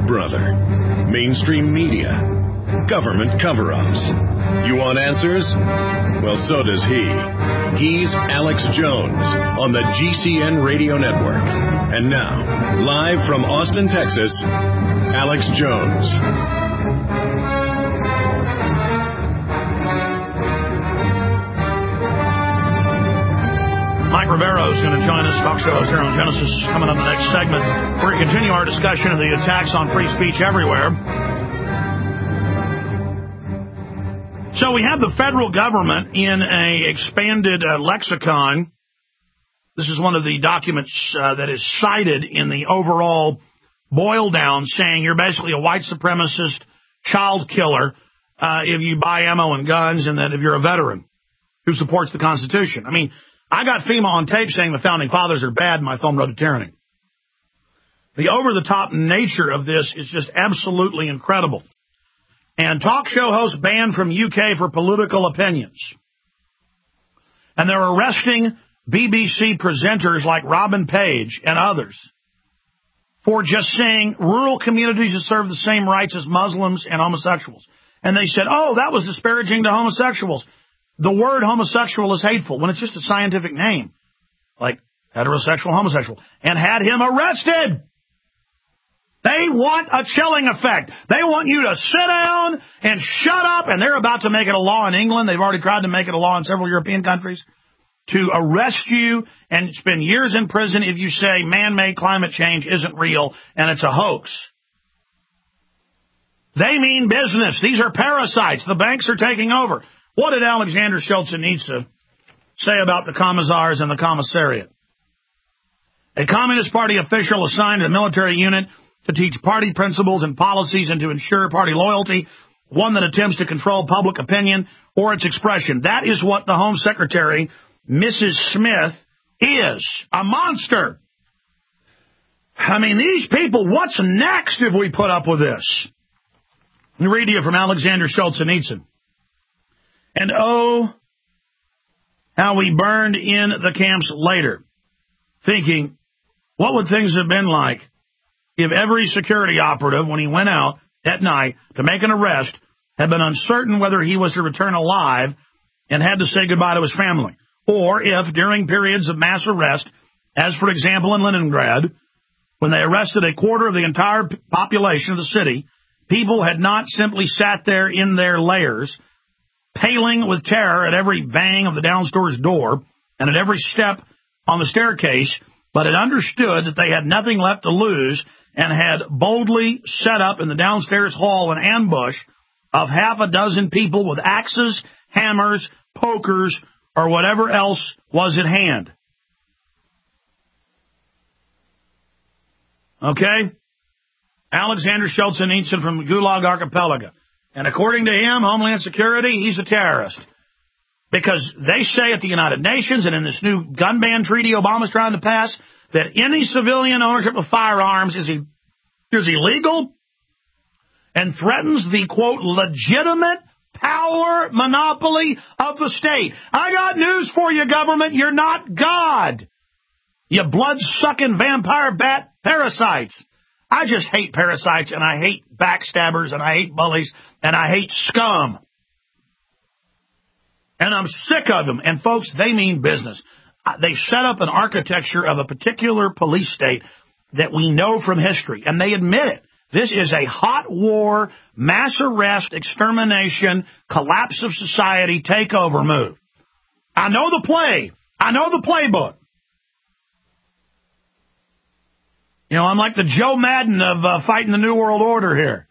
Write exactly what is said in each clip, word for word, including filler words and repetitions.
brother. Mainstream media. Government cover-ups. You want answers? Well, so does he. He's Alex Jones on the G C N Radio Network. And now, live from Austin, Texas, Alex Jones. Mike Rivero is going to join us, talk show host here on Genesis, coming up in the next segment. We're going to continue our discussion of the attacks on free speech everywhere. So we have the federal government in a expanded uh, lexicon. This is one of the documents uh, that is cited in the overall boil down, saying you're basically a white supremacist child killer uh, if you buy ammo and guns, and that if you're a veteran who supports the Constitution. I mean, I got FEMA on tape saying the Founding Fathers are bad in my film Road to Tyranny. The over-the-top nature of this is just absolutely incredible. And talk show hosts banned from U K for political opinions. And they're arresting B B C presenters like Robin Page and others for just saying rural communities deserve the same rights as Muslims and homosexuals. And they said, oh, that was disparaging to homosexuals. The word homosexual is hateful when it's just a scientific name, like heterosexual, homosexual, and had him arrested. They want a chilling effect. They want you to sit down and shut up, and they're about to make it a law in England. They've already tried to make it a law in several European countries to arrest you and spend years in prison if you say man-made climate change isn't real and it's a hoax. They mean business. These are parasites. The banks are taking over. What did Alexander Solzhenitsyn say about the commissars and the commissariat? A Communist Party official assigned a military unit to teach party principles and policies and to ensure party loyalty, one that attempts to control public opinion or its expression. That is what the Home Secretary, Missus Smith, is. A monster. I mean, these people, what's next if we put up with this? Let me read to you from Alexander Solzhenitsyn. And oh, how we burned in the camps later, thinking, what would things have been like if every security operative, when he went out at night to make an arrest, had been uncertain whether he was to return alive and had to say goodbye to his family? Or if, during periods of mass arrest, as for example in Leningrad, when they arrested a quarter of the entire population of the city, people had not simply sat there in their lairs, paling with terror at every bang of the downstairs door and at every step on the staircase, but had understood that they had nothing left to lose and had boldly set up in the downstairs hall an ambush of half a dozen people with axes, hammers, pokers, or whatever else was at hand. Okay? Alexander Solzhenitsyn from the Gulag Archipelago. And according to him, Homeland Security, he's a terrorist. Because they say at the United Nations and in this new gun ban treaty Obama's trying to pass, that any civilian ownership of firearms is, is illegal and threatens the, quote, legitimate power monopoly of the state. I got news for you, government. You're not God. You blood-sucking vampire bat parasites. I just hate parasites, and I hate backstabbers, and I hate bullies, and I hate scum. And I'm sick of them. And, folks, they mean business. They set up an architecture of a particular police state that we know from history, and they admit it. This is a hot war, mass arrest, extermination, collapse of society, takeover move. I know the play. I know the playbook. You know, I'm like the Joe Madden of uh, fighting the New World Order here.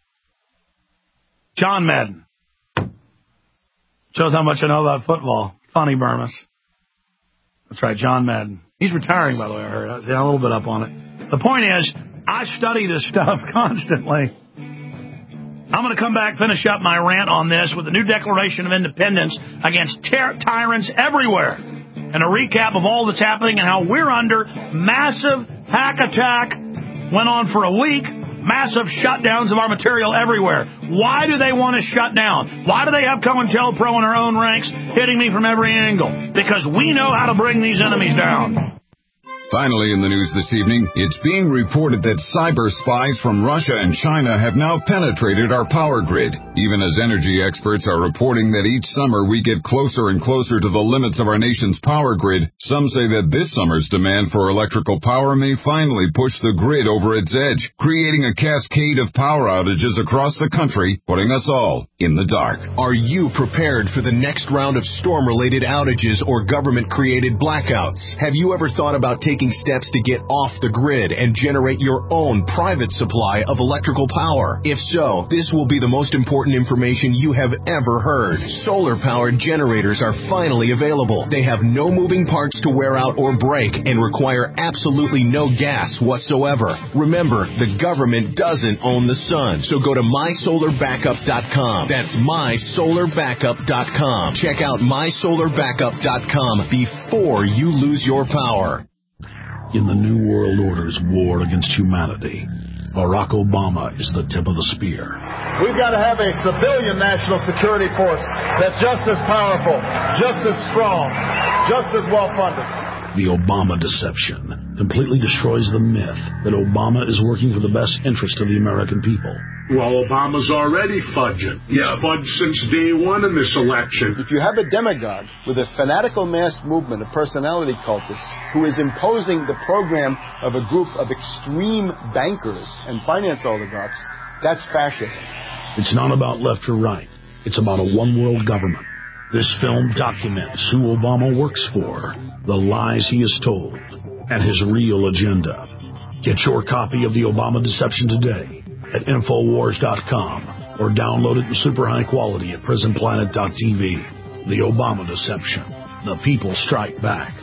John Madden. Shows how much I know about football. Funny, Burmis. That's right, John Madden. He's retiring, by the way, I heard. I was a little bit up on it. The point is, I study this stuff constantly. I'm going to come back, finish up my rant on this with the new Declaration of Independence against ty- tyrants everywhere. And a recap of all that's happening and how we're under massive hack attack. Went on for a week. Massive shutdowns of our material everywhere. Why do they want to shut down? Why do they have COINTELPRO in our own ranks hitting me from every angle? Because we know how to bring these enemies down. Finally, in the news this evening, it's being reported that cyber spies from Russia and China have now penetrated our power grid. Even as energy experts are reporting that each summer we get closer and closer to the limits of our nation's power grid, some say that this summer's demand for electrical power may finally push the grid over its edge, creating a cascade of power outages across the country, putting us all in the dark. Are you prepared for the next round of storm-related outages or government-created blackouts? Have you ever thought about taking steps to get off the grid and generate your own private supply of electrical power? If so, this will be the most important information you have ever heard. Solar-powered generators are finally available. They have no moving parts to wear out or break and require absolutely no gas whatsoever. Remember, the government doesn't own the sun, so go to my solar backup dot com. That's my solar backup dot com. Check out my solar backup dot com before you lose your power. In the New World Order's war against humanity, Barack Obama is the tip of the spear. We've got to have a civilian national security force that's just as powerful, just as strong, just as well-funded. The Obama deception completely destroys the myth that Obama is working for the best interest of the American people. Well, Obama's already fudging. He's yeah. fudged since day one in this election. If you have a demagogue with a fanatical mass movement of personality cultists who is imposing the program of a group of extreme bankers and finance oligarchs, that's fascism. It's not about left or right. It's about a one-world government. This film documents who Obama works for, the lies he has told, and his real agenda. Get your copy of The Obama Deception today at Infowars dot com or download it in super high quality at Prison Planet dot T V. The Obama Deception. The people strike back.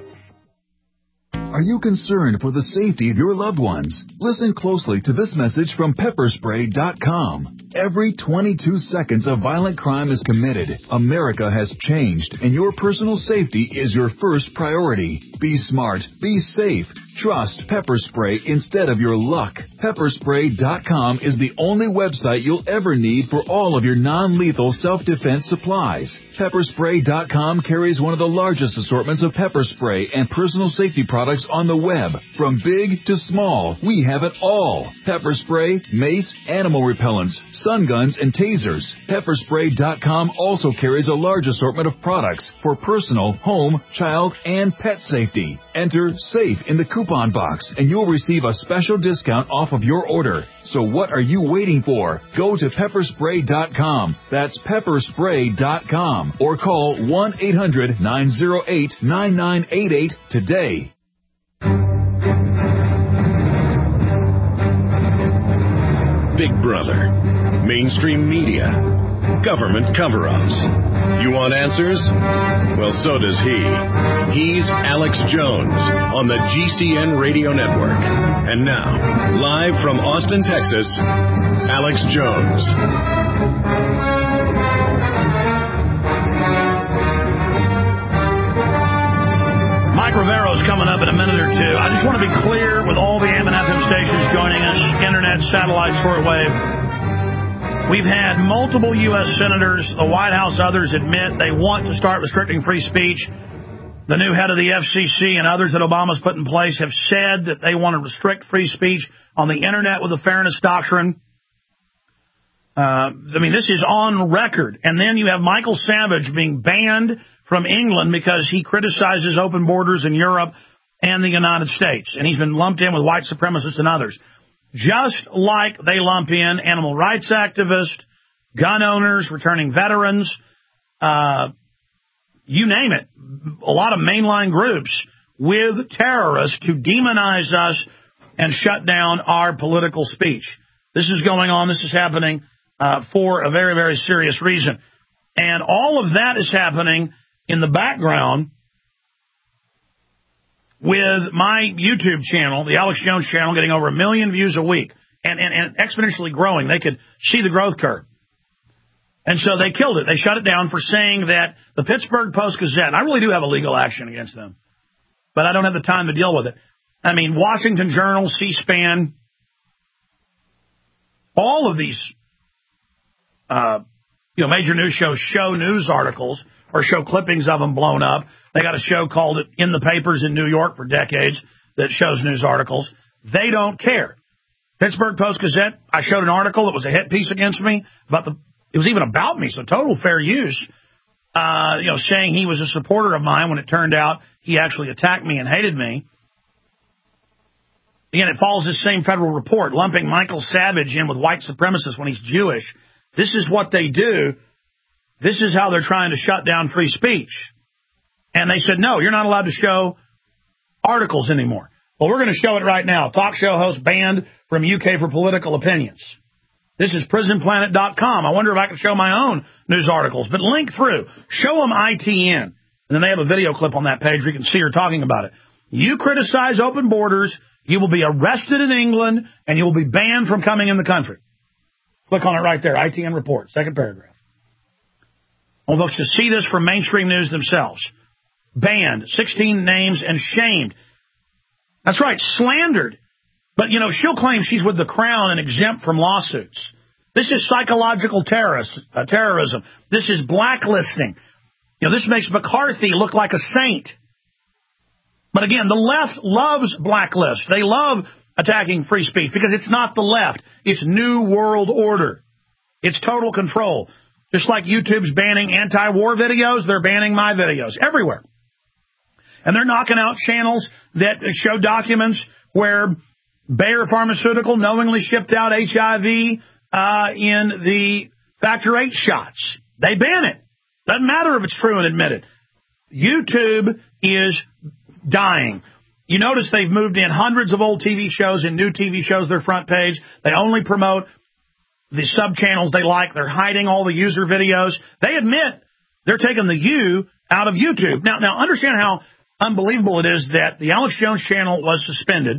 Are you concerned for the safety of your loved ones? Listen closely to this message from Pepper Spray dot com. Every twenty-two seconds a violent crime is committed. America has changed, and your personal safety is your first priority. Be smart. Be safe. Trust Pepper Spray instead of your luck. Pepper Spray dot com is the only website you'll ever need for all of your non-lethal self-defense supplies. Pepper Spray dot com carries one of the largest assortments of pepper spray and personal safety products on the web. From big to small, we have it all. Pepper spray, mace, animal repellents, stun guns, and tasers. Pepper Spray dot com also carries a large assortment of products for personal, home, child, and pet safety. Enter SAFE in the coupon box, and you'll receive a special discount off of your order. So what are you waiting for? Go to Pepper Spray dot com. That's Pepper Spray dot com. Or call one eight hundred nine oh eight nine nine eight eight today. Big Brother, mainstream media, government cover-ups. You want answers? Well, so does he. He's Alex Jones on the G C N Radio Network. And now, live from Austin, Texas, Alex Jones. Mike Rivero's coming up in a minute or two. I just want to be clear with all the A M and F M stations joining us, internet, satellite, shortwave. We've had multiple U S senators, the White House, others admit they want to start restricting free speech. The new head of the F C C and others that Obama's put in place have said that they want to restrict free speech on the internet with the fairness doctrine. Uh, I mean, this is on record. And then you have Michael Savage being banned from England because he criticizes open borders in Europe and the United States. And he's been lumped in with white supremacists and others. Just like they lump in animal rights activists, gun owners, returning veterans, uh, you name it. A lot of mainline groups with terrorists to demonize us and shut down our political speech. This is going on. This is happening uh, for a very, very serious reason. And all of that is happening in the background with my YouTube channel, the Alex Jones channel, getting over a million views a week and, and, and exponentially growing. They could see the growth curve. And so they killed it. They shut it down for saying that the Pittsburgh Post-Gazette, and I really do have a legal action against them, but I don't have the time to deal with it. I mean, Washington Journal, C-SPAN, all of these uh, you know, major news shows show news articles or show clippings of them blown up. They got a show called In the Papers in New York for decades. that shows news articles. They don't care. Pittsburgh Post-Gazette, I showed an article that was a hit piece against me. about the. It was even about me, so total fair use. Uh, you know, saying he was a supporter of mine when it turned out he actually attacked me and hated me. Again, it follows this same federal report, lumping Michael Savage in with white supremacists when he's Jewish. This is what they do. This is how they're trying to shut down free speech. And they said, no, you're not allowed to show articles anymore. Well, we're going to show it right now. Talk show host banned from U K for political opinions. This is prison planet dot com. I wonder if I can show my own news articles. But link through. Show them I T N. And then they have a video clip on that page where you can see her talking about it. You criticize open borders, you will be arrested in England, and you will be banned from coming in the country. Click on it right there. I T N report, second paragraph. I want folks to see this from mainstream news themselves. Banned, sixteen names, and shamed. That's right, slandered. But, you know, she'll claim she's with the Crown and exempt from lawsuits. This is psychological terrorist, uh, terrorism. This is blacklisting. You know, this makes McCarthy look like a saint. But again, the left loves blacklist. They love attacking free speech because it's not the left. It's New World Order. It's total control. Just like YouTube's banning anti-war videos, they're banning my videos everywhere. And they're knocking out channels that show documents where Bayer Pharmaceutical knowingly shipped out H I V uh, in the Factor eight shots. They ban it. Doesn't matter if it's true and admitted. YouTube is dying. You notice they've moved in hundreds of old T V shows and new T V shows, their front page. They only promote the sub-channels they like. They're hiding all the user videos. They admit they're taking the U out of YouTube. Now, now understand how unbelievable it is that the Alex Jones channel was suspended.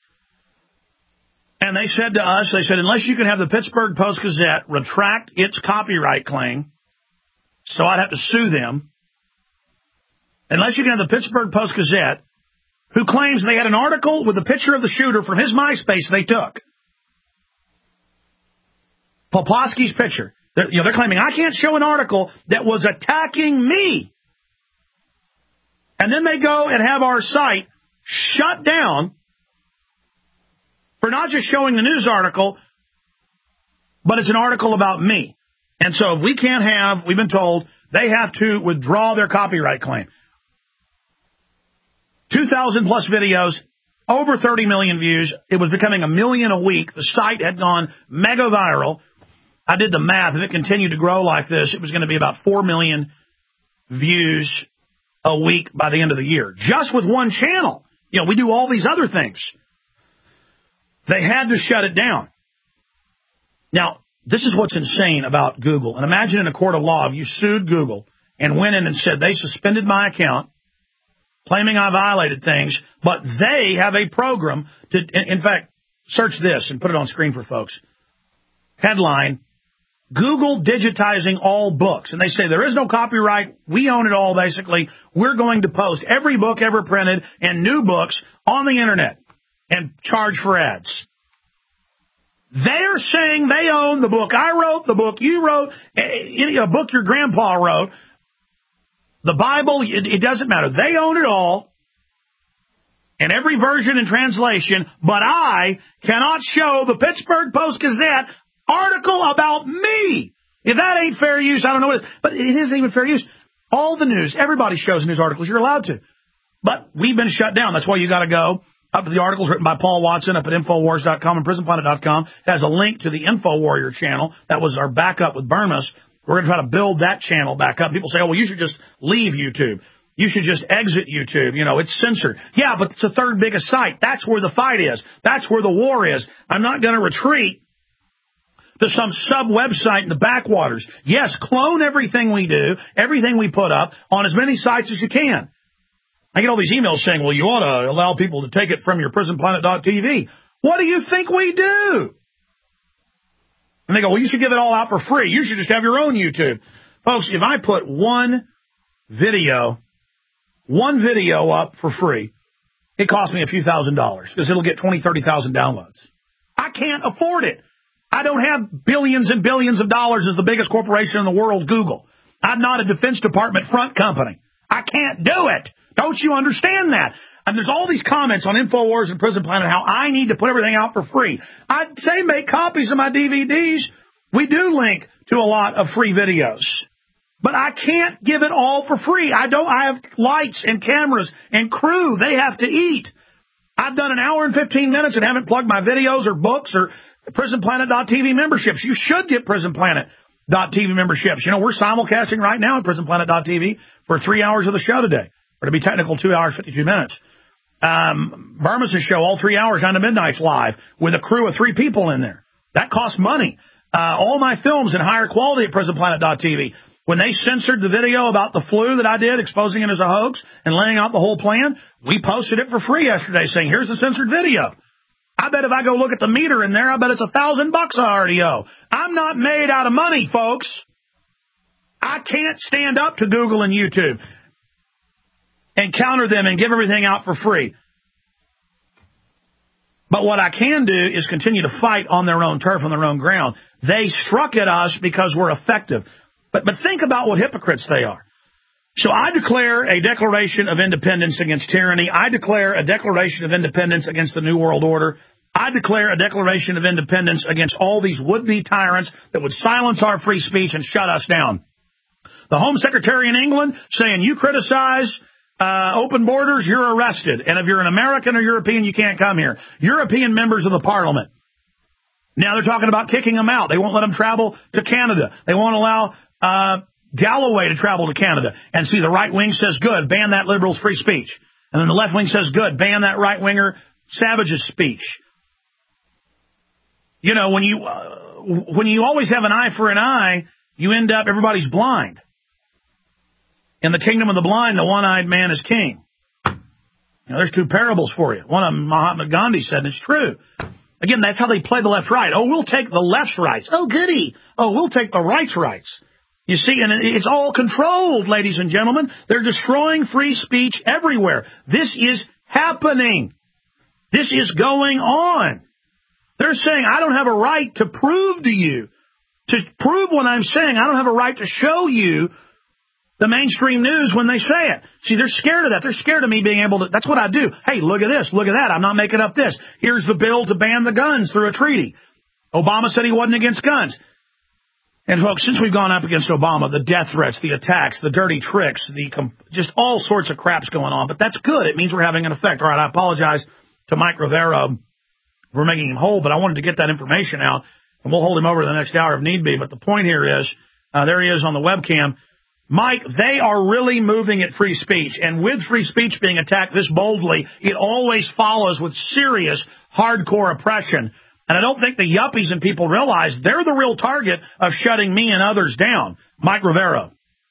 And they said to us, they said, unless you can have the Pittsburgh Post-Gazette retract its copyright claim, so I'd have to sue them, unless you can have the Pittsburgh Post-Gazette, who claims they had an article with a picture of the shooter from his MySpace they took. Poplawski's picture. They're, you know, they're claiming, I can't show an article that was attacking me. And then they go and have our site shut down for not just showing the news article, but it's an article about me. And so if we can't have, we've been told, they have to withdraw their copyright claim. two thousand plus videos, over thirty million views. It was becoming a million a week. The site had gone mega viral. I did the math. If it continued to grow like this, it was going to be about four million views a week by the end of the year. Just with one channel. You know, we do all these other things. They had to shut it down. Now, this is what's insane about Google. And imagine in a court of law, if you sued Google and went in and said they suspended my account, claiming I violated things, but they have a program to, in fact, search this and put it on screen for folks. Headline, Google digitizing all books. And they say there is no copyright. We own it all, basically. We're going to post every book ever printed and new books on the Internet and charge for ads. They're saying they own the book I wrote, the book you wrote, any a book your grandpa wrote, the Bible, it, it doesn't matter. They own it all, and every version and translation, but I cannot show the Pittsburgh Post-Gazette article about me. If that ain't fair use, I don't know what it is. But it isn't even fair use. All the news, everybody shows news articles. You're allowed to. But we've been shut down. That's why you got to go up to the articles written by Paul Watson up at Infowars dot com and Prison Planet dot com. It has a link to the InfoWarrior channel. That was our backup with Burmas. We're going to try to build that channel back up. People say, oh, well, you should just leave YouTube. You should just exit YouTube. You know, it's censored. Yeah, but it's the third biggest site. That's where the fight is. That's where the war is. I'm not going to retreat to some sub-website in the backwaters. Yes, clone everything we do, everything we put up on as many sites as you can. I get all these emails saying, well, you ought to allow people to take it from your prison planet dot t v. What do you think we do? And they go, well, you should give it all out for free. You should just have your own YouTube. Folks, if I put one video, one video up for free, it costs me a few thousand dollars because it'll get twenty, thirty thousand downloads. I can't afford it. I don't have billions and billions of dollars as the biggest corporation in the world, Google. I'm not a Defense Department front company. I can't do it. Don't you understand that? And there's all these comments on InfoWars and Prison Planet how I need to put everything out for free. I'd say make copies of my D V Ds. We do link to a lot of free videos. But I can't give it all for free. I don't. I have lights and cameras and crew. They have to eat. I've done an hour and fifteen minutes and haven't plugged my videos or books or Prison Planet dot T V memberships. You should get Prison Planet dot T V memberships. You know, we're simulcasting right now at Prison Planet dot T V for three hours of the show today. Or to be technical, two hours, fifty-two minutes. Um, Burmese show, all three hours, nine to midnight's live with a crew of three people in there. That costs money. Uh, all my films in higher quality at Prison Planet dot T V. When they censored the video about the flu that I did, exposing it as a hoax and laying out the whole plan, we posted it for free yesterday saying, here's the censored video. I bet if I go look at the meter in there, I bet it's a thousand bucks I already owe. I'm not made out of money, folks. I can't stand up to Google and YouTube and counter them and give everything out for free. But what I can do is continue to fight on their own turf, on their own ground. They struck at us because we're effective. But but think about what hypocrites they are. So I declare a declaration of independence against tyranny. I declare a declaration of independence against the New World Order. I declare a declaration of independence against all these would-be tyrants that would silence our free speech and shut us down. The Home Secretary in England saying you criticize uh, open borders, you're arrested. And if you're an American or European, you can't come here. European members of the Parliament. Now they're talking about kicking them out. They won't let them travel to Canada. They won't allow uh, Galloway to travel to Canada. And see, the right wing says, good, ban that liberal's free speech. And then the left wing says, good, ban that right-winger Savage's speech. You know, when you uh, when you always have an eye for an eye, you end up, everybody's blind. In the kingdom of the blind, the one-eyed man is king. You know, there's two parables for you. One of them, Mahatma Gandhi said, and it's true. Again, that's how they play the left-right. Oh, we'll take the left's rights. Oh, goody. Oh, we'll take the right's rights. You see, and it's all controlled, ladies and gentlemen. They're destroying free speech everywhere. This is happening. This is going on. They're saying, I don't have a right to prove to you, to prove what I'm saying. I don't have a right to show you the mainstream news when they say it. See, they're scared of that. They're scared of me being able to, that's what I do. Hey, look at this, look at that. I'm not making up this. Here's the bill to ban the guns through a treaty. Obama said he wasn't against guns. And folks, since we've gone up against Obama, the death threats, the attacks, the dirty tricks, the just all sorts of crap's going on. But that's good. It means we're having an effect. All right, I apologize to Mike Rivera for making him whole, but I wanted to get that information out, and we'll hold him over the next hour if need be. But the point here is, uh, there he is on the webcam. Mike, they are really moving at free speech. And with free speech being attacked this boldly, it always follows with serious, hardcore oppression. And I don't think the yuppies and people realize they're the real target of shutting me and others down. Mike Rivera.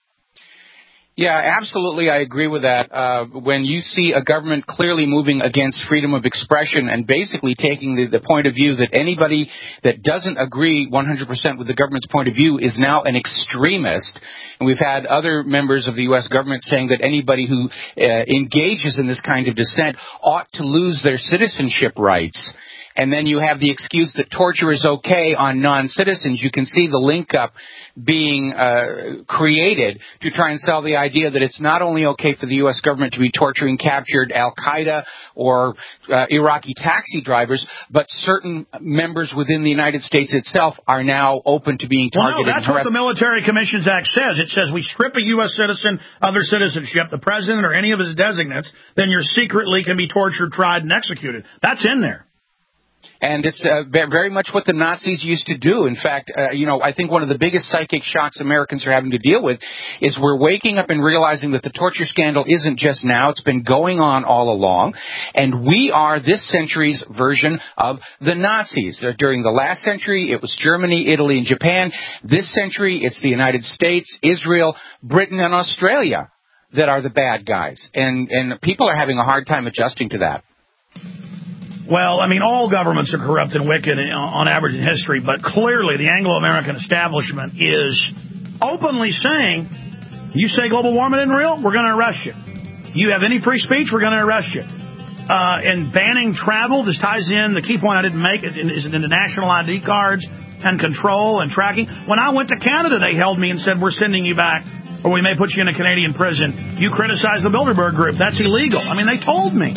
Yeah, absolutely. I agree with that. Uh, when you see a government clearly moving against freedom of expression and basically taking the, the point of view that anybody that doesn't agree one hundred percent with the government's point of view is now an extremist. And we've had other members of the U S government saying that anybody who uh, engages in this kind of dissent ought to lose their citizenship rights. And then you have the excuse that torture is okay on non-citizens. You can see the link up being uh, created to try and sell the idea that it's not only okay for the U S government to be torturing captured Al-Qaeda or uh, Iraqi taxi drivers, but certain members within the United States itself are now open to being targeted. Well, no, that's what the Military Commissions Act says. It says we strip a U S citizen of their citizenship, the president or any of his designates, then you secretly can be tortured, tried, and executed. That's in there. And it's uh, very much what the Nazis used to do. In fact, uh, you know, I think one of the biggest psychic shocks Americans are having to deal with is we're waking up and realizing that the torture scandal isn't just now. It's been going on all along. And we are this century's version of the Nazis. Uh, during the last century, it was Germany, Italy, and Japan. This century, it's the United States, Israel, Britain, and Australia that are the bad guys. And, and people are having a hard time adjusting to that. Well, I mean, all governments are corrupt and wicked on average in history, but clearly the Anglo-American establishment is openly saying, you say global warming isn't real, we're going to arrest you. You have any free speech, we're going to arrest you. Uh, and banning travel, this ties in, the key point I didn't make is in the national I D cards and control and tracking. When I went to Canada, they held me and said, we're sending you back or we may put you in a Canadian prison. You criticize the Bilderberg Group. That's illegal. I mean, they told me.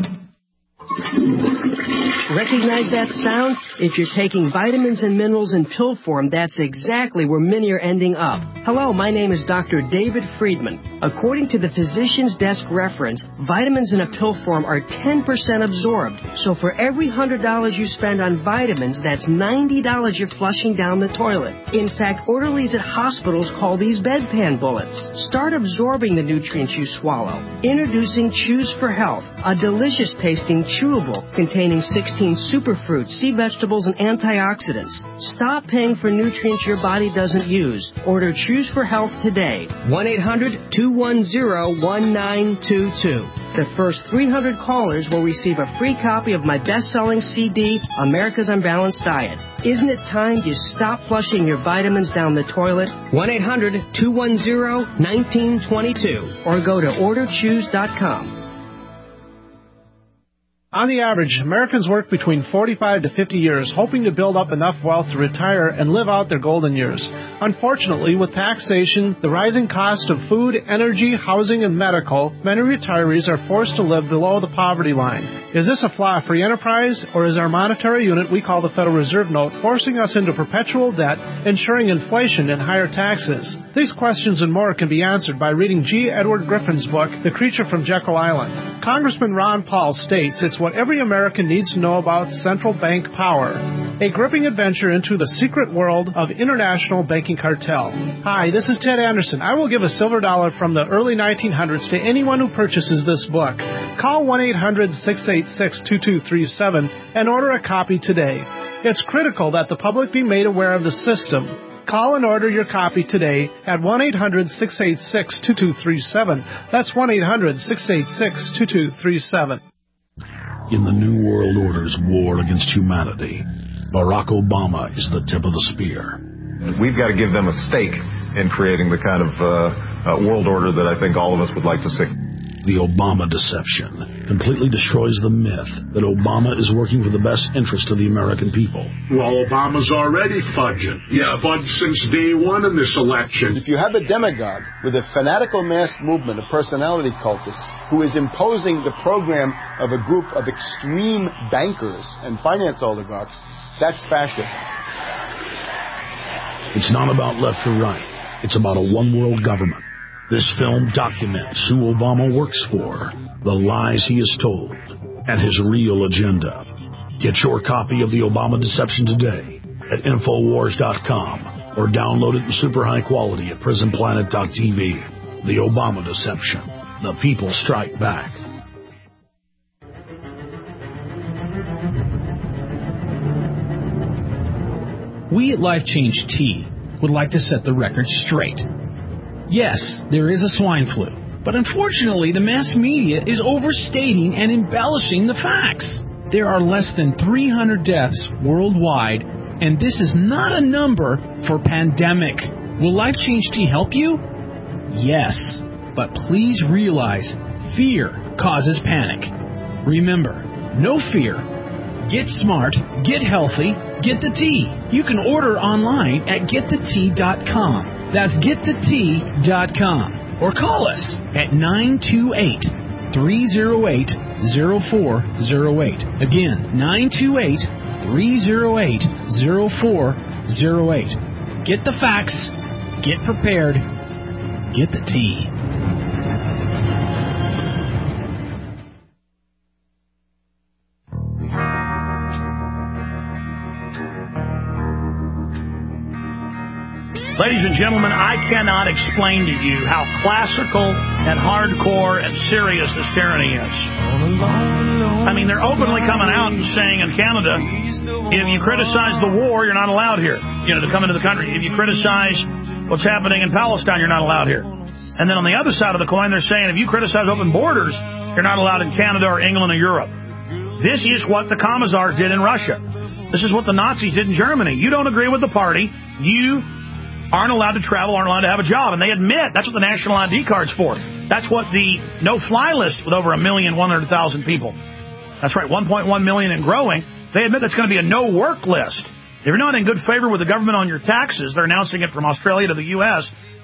Recognize that sound? If you're taking vitamins and minerals in pill form, that's exactly where many are ending up. Hello, my name is Doctor David Friedman. According to the Physician's Desk reference, vitamins in a pill form are ten percent absorbed. So for every one hundred dollars you spend on vitamins, that's ninety dollars you're flushing down the toilet. In fact, orderlies at hospitals call these bedpan bullets. Start absorbing the nutrients you swallow. Introducing Choose for Health, a delicious tasting chewable containing sixteen superfruits, sea vegetables, and antioxidants. Stop paying for nutrients your body doesn't use. Order Choose for Health today. one eight hundred two one zero one nine two two. The first three hundred callers will receive a free copy of my best-selling C D, America's Unbalanced Diet. Isn't it time you stop flushing your vitamins down the toilet? one eight hundred two one zero one nine two two or go to order choose dot com. On the average, Americans work between forty-five to fifty years, hoping to build up enough wealth to retire and live out their golden years. Unfortunately, with taxation, the rising cost of food, energy, housing, and medical, many retirees are forced to live below the poverty line. Is this a flaw free enterprise, or is our monetary unit we call the Federal Reserve Note forcing us into perpetual debt, ensuring inflation and higher taxes? These questions and more can be answered by reading G. Edward Griffin's book, The Creature from Jekyll Island. Congressman Ron Paul states it's what every American needs to know about central bank power. A gripping adventure into the secret world of international banking cartel. Hi, this is Ted Anderson. I will give a silver dollar from the early nineteen hundreds to anyone who purchases this book. Call one eight hundred six eight six two two three seven and order a copy today. It's critical that the public be made aware of the system. Call and order your copy today at one eight hundred six eight six two two three seven. That's one eight hundred six eight six two two three seven. In the New World Order's war against humanity, Barack Obama is the tip of the spear. We've got to give them a stake in creating the kind of uh, uh, world order that I think all of us would like to see. The Obama deception completely destroys the myth that Obama is working for the best interest of the American people. Well, Obama's already fudging. He's yeah. fudged since day one in this election. If you have a demagogue with a fanatical mass movement of personality cultists who is imposing the program of a group of extreme bankers and finance oligarchs, that's fascism. It's not about left or right. It's about a one-world government. This film documents who Obama works for, the lies he has told, and his real agenda. Get your copy of The Obama Deception today at Infowars dot com or download it in super high quality at Prison Planet dot T V. The Obama Deception. The people strike back. We at Life Change Tea would like to set the record straight. Yes, there is a swine flu, but unfortunately the mass media is overstating and embellishing the facts. There are less than three hundred deaths worldwide, and this is not a number for pandemic. Will Life Change Tea help you? Yes, but please realize fear causes panic. Remember, no fear. Get smart, get healthy, get the tea. You can order online at get the tea dot com. That's get the tea dot com. Or call us at nine two eight, three oh eight, oh four oh eight. Again, nine two eight, three oh eight, oh four oh eight. Get the facts, get prepared, get the tea. Ladies and gentlemen, I cannot explain to you how classical and hardcore and serious this tyranny is. I mean, they're openly coming out and saying in Canada, if you criticize the war, you're not allowed here, you know, to come into the country. If you criticize what's happening in Palestine, you're not allowed here. And then on the other side of the coin, they're saying if you criticize open borders, you're not allowed in Canada or England or Europe. This is what the Commissars did in Russia. This is what the Nazis did in Germany. You don't agree with the party, you aren't allowed to travel, aren't allowed to have a job. And they admit that's what the national I D card's for. That's what the no-fly list with over a million, one hundred thousand people. That's right, one point one million and growing. They admit that's going to be a no-work list. If you're not in good favor with the government on your taxes, they're announcing it from Australia to the U S,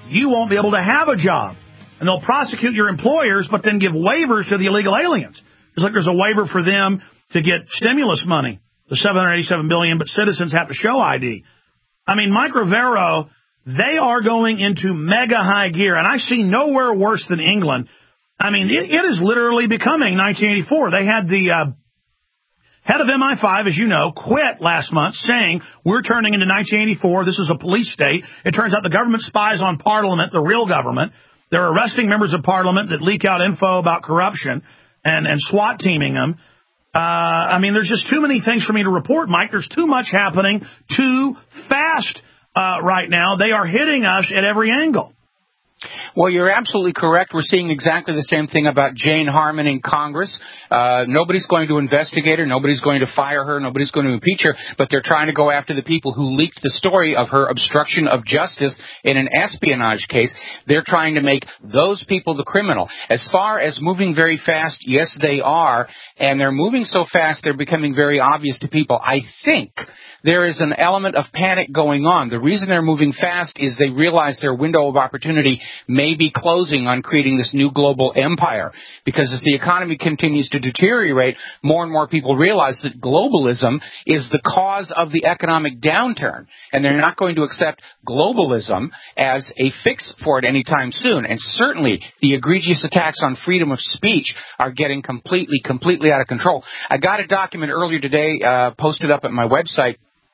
you won't be able to have a job. And they'll prosecute your employers, but then give waivers to the illegal aliens. It's like there's a waiver for them to get stimulus money, the seven hundred eighty-seven billion dollars, but citizens have to show I D. I mean, Mike Rivero, they are going into mega high gear, and I see nowhere worse than England. I mean, it, it is literally becoming nineteen eighty-four. They had the uh, head of M I five, as you know, quit last month saying, we're turning into nineteen eighty-four. This is a police state. It turns out the government spies on Parliament, the real government. They're arresting members of Parliament that leak out info about corruption and, and SWAT teaming them. Uh, I mean, there's just too many things for me to report, Mike. There's too much happening too fast uh, right now. They are hitting us at every angle. Well, you're absolutely correct. We're seeing exactly the same thing about Jane Harman in Congress. Uh, nobody's going to investigate her. Nobody's going to fire her. Nobody's going to impeach her. But they're trying to go after the people who leaked the story of her obstruction of justice in an espionage case. They're trying to make those people the criminal. As far as moving very fast, yes, they are. And they're moving so fast, they're becoming very obvious to people. I think there is an element of panic going on. The reason they're moving fast is they realize their window of opportunity may be closing on creating this new global empire. Because as the economy continues to deteriorate, more and more people realize that globalism is the cause of the economic downturn. And they're not going to accept globalism as a fix for it anytime soon. And certainly the egregious attacks on freedom of speech are getting completely, completely out of control. I got a document earlier today uh, posted up at my website.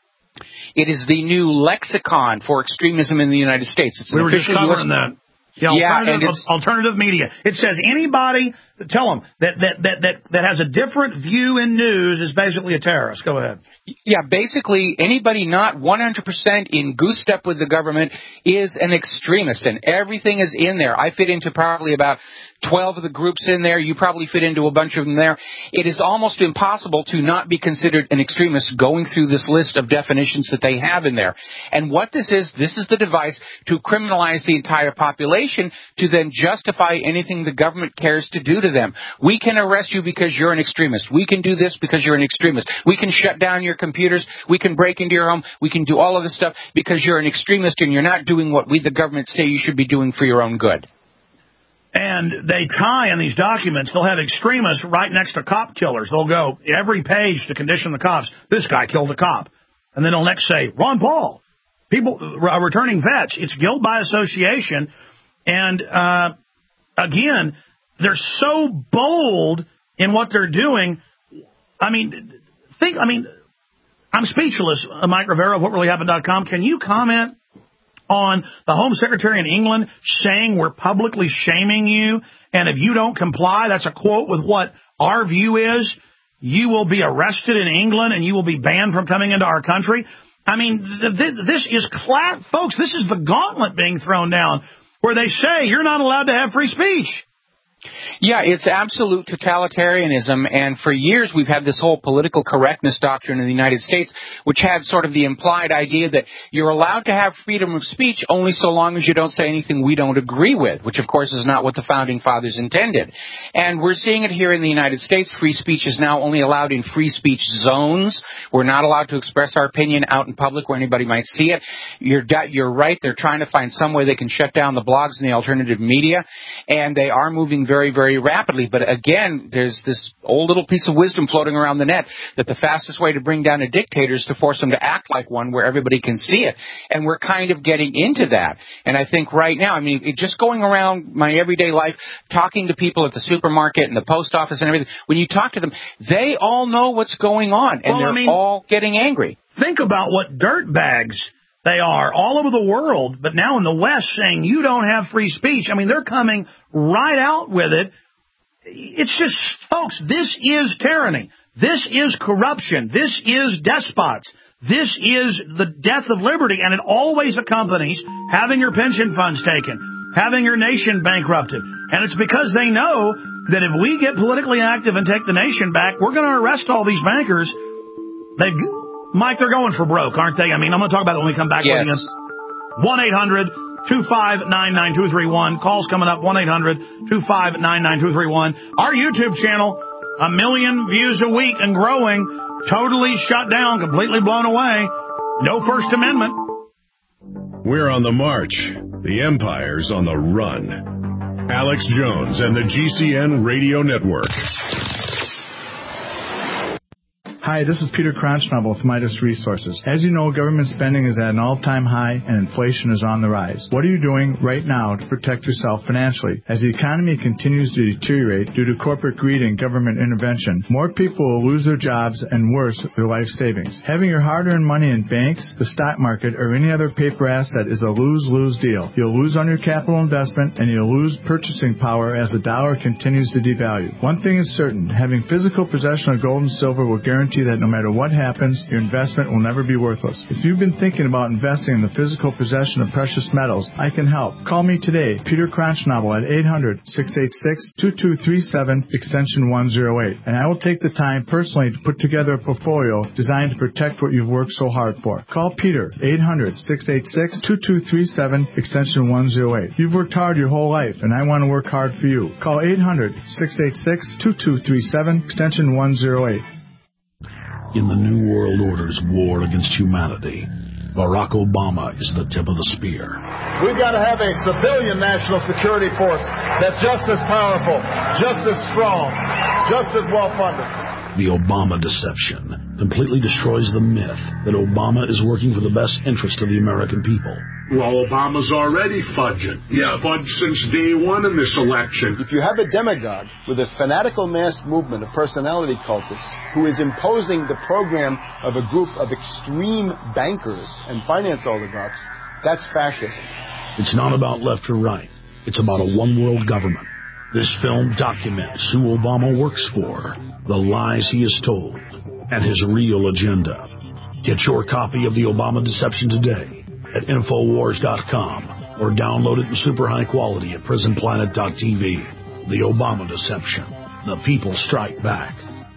It is the new lexicon for extremism in the United States. It's an we were official just covering U S that. Yeah, yeah, alternative, and it's, alternative media. It says anybody, tell them, that, that, that, that, that has a different view in news is basically a terrorist. Go ahead. Yeah, basically anybody not one hundred percent in goose step with the government is an extremist, and everything is in there. I fit into probably about twelve of the groups in there. You probably fit into a bunch of them there. It is almost impossible to not be considered an extremist going through this list of definitions that they have in there. And what this is, this is the device to criminalize the entire population to then justify anything the government cares to do to them. We can arrest you because you're an extremist. We can do this because you're an extremist. We can shut down your computers. We can break into your home. We can do all of this stuff because you're an extremist and you're not doing what we, the government, say you should be doing for your own good. And they tie in these documents, they'll have extremists right next to cop killers. They'll go every page to condition the cops. This guy killed a cop. And then they'll next say, Ron Paul, people, uh, returning vets. It's guilt by association. And, uh, again, they're so bold in what they're doing. I mean, think, I mean, I'm speechless, uh, Mike Rivera of what really happened dot com. Can you comment on the Home Secretary in England saying we're publicly shaming you, and if you don't comply, that's a quote with what our view is, you will be arrested in England and you will be banned from coming into our country? I mean, th- th- this is, cla- folks, this is the gauntlet being thrown down where they say you're not allowed to have free speech. Yeah, it's absolute totalitarianism, and for years we've had this whole political correctness doctrine in the United States, which had sort of the implied idea that you're allowed to have freedom of speech only so long as you don't say anything we don't agree with, which of course is not what the Founding Fathers intended. And we're seeing it here in the United States. Free speech is now only allowed in free speech zones. We're not allowed to express our opinion out in public where anybody might see it. You're, you're right, they're trying to find some way they can shut down the blogs and the alternative media, and they are moving very, very very rapidly. But again, there's this old little piece of wisdom floating around the net that the fastest way to bring down a dictator is to force them to act like one where everybody can see it. And we're kind of getting into that. And I think right now, I mean, it, just going around my everyday life, talking to people at the supermarket and the post office and everything, when you talk to them, they all know what's going on, and well, they're I mean, all getting angry. Think about what dirt bags they are all over the world, but now in the West saying you don't have free speech. I mean, they're coming right out with it. It's just, folks, this is tyranny. This is corruption. This is despots. This is the death of liberty, and it always accompanies having your pension funds taken, having your nation bankrupted. And it's because they know that if we get politically active and take the nation back, we're going to arrest all these bankers. They Mike, they're going for broke, aren't they? I mean, I'm going to talk about it when we come back. Yes. one eight hundred two five nine nine two three one. Calls coming up, one eight hundred two five nine nine two three one. Our YouTube channel, a million views a week and growing, totally shut down, completely blown away. No First Amendment. We're on the march. The empire's on the run. Alex Jones and the G C N Radio Network. Hi, this is Peter Kronschnabel with Midas Resources. As you know, government spending is at an all-time high and inflation is on the rise. What are you doing right now to protect yourself financially? As the economy continues to deteriorate due to corporate greed and government intervention, more people will lose their jobs and worse, their life savings. Having your hard-earned money in banks, the stock market, or any other paper asset is a lose-lose deal. You'll lose on your capital investment and you'll lose purchasing power as the dollar continues to devalue. One thing is certain, having physical possession of gold and silver will guarantee that no matter what happens, your investment will never be worthless. If you've been thinking about investing in the physical possession of precious metals, I can help. Call me today, Peter Kronschnabel, at eight hundred, six eight six, two two three seven, extension one oh eight, and I will take the time personally to put together a portfolio designed to protect what you've worked so hard for. Call Peter, eight hundred, six eight six, two two three seven, extension one oh eight. You've worked hard your whole life, and I want to work hard for you. Call eight hundred, six eight six, two two three seven, extension one oh eight. In the New World Order's war against humanity, Barack Obama is the tip of the spear. We've got to have a civilian national security force that's just as powerful, just as strong, just as well-funded. The Obama deception completely destroys the myth that Obama is working for the best interest of the American people. Well, Obama's already fudging. He's yeah. fudged since day one in this election. If you have a demagogue with a fanatical mass movement of personality cultists who is imposing the program of a group of extreme bankers and finance oligarchs, that's fascism. It's not about left or right. It's about a one-world government. This film documents who Obama works for, the lies he has told, and his real agenda. Get your copy of The Obama Deception today at Infowars dot com or download it in super high quality at Prison Planet dot T V. The Obama Deception. The people strike back.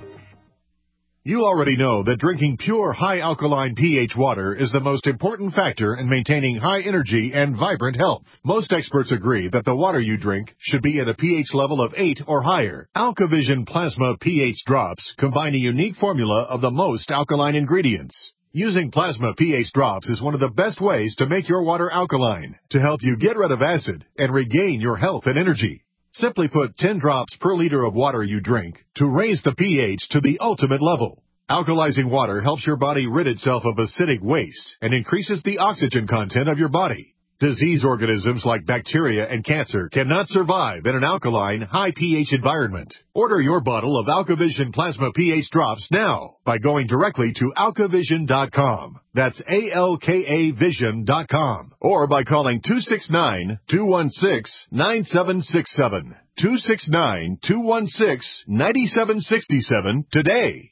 You already know that drinking pure, high-alkaline pH water is the most important factor in maintaining high energy and vibrant health. Most experts agree that the water you drink should be at a pH level of eight or higher. AlkaVision Plasma pH Drops combine a unique formula of the most alkaline ingredients. Using Plasma pH Drops is one of the best ways to make your water alkaline, to help you get rid of acid and regain your health and energy. Simply put ten drops per liter of water you drink to raise the pH to the ultimate level. Alkalizing water helps your body rid itself of acidic waste and increases the oxygen content of your body. Disease organisms like bacteria and cancer cannot survive in an alkaline, high pH environment. Order your bottle of AlkaVision Plasma pH Drops now by going directly to Alka Vision dot com. That's A L K A Vision dot com. Or by calling two six nine, two one six, nine seven six seven. two six nine, two one six, nine seven six seven today.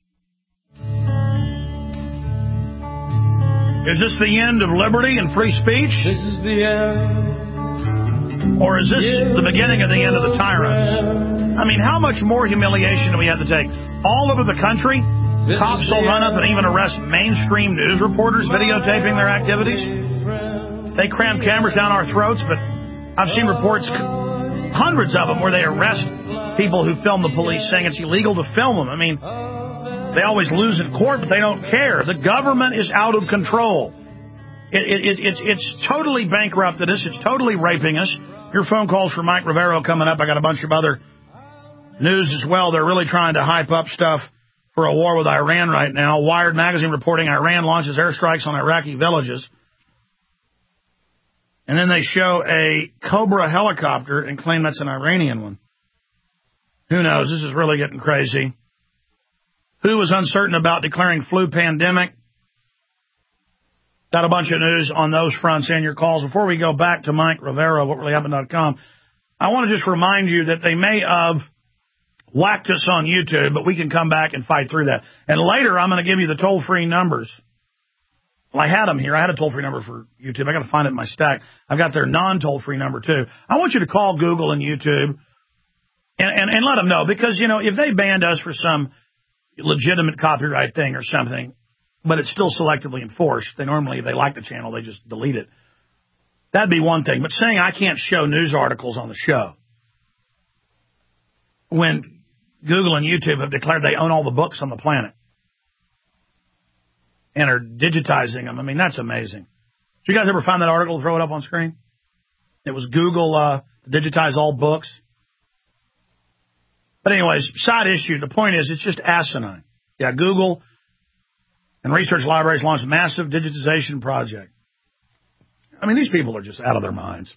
Is this the end of liberty and free speech? This is the end. Or is this the beginning of the end of the tyrants? I mean, how much more humiliation do we have to take? All over the country, this cops will run up and even arrest mainstream news reporters videotaping their activities. They cram cameras down our throats, but I've seen reports, hundreds of them, where they arrest people who film the police saying it's illegal to film them. I mean, they always lose in court, but they don't care. The government is out of control. It, it, it, it's, it's totally bankrupted us. It's totally raping us. Your phone calls for Mike Rivero coming up. I got a bunch of other news as well. They're really trying to hype up stuff for a war with Iran right now. Wired magazine reporting Iran launches airstrikes on Iraqi villages. And then they show a Cobra helicopter and claim that's an Iranian one. Who knows? This is really getting crazy. Who was uncertain about declaring flu pandemic? Got a bunch of news on those fronts and your calls. Before we go back to Mike Rivero, what really happened dot com, I want to just remind you that they may have whacked us on YouTube, but we can come back and fight through that. And later, I'm going to give you the toll-free numbers. Well, I had them here. I had a toll-free number for YouTube. I got to find it in my stack. I've got their non-toll-free number, too. I want you to call Google and YouTube and, and, and let them know, because, you know, if they banned us for some legitimate copyright thing or something, but it's still selectively enforced. They normally, if they like the channel, they just delete it. That'd be one thing. But saying I can't show news articles on the show when Google and YouTube have declared they own all the books on the planet and are digitizing them, I mean, that's amazing. Did you guys ever find that article, throw it up on screen? It was Google uh, digitize all books. But anyways, side issue. The point is, it's just asinine. Yeah, Google and research libraries launched a massive digitization project. I mean, these people are just out of their minds.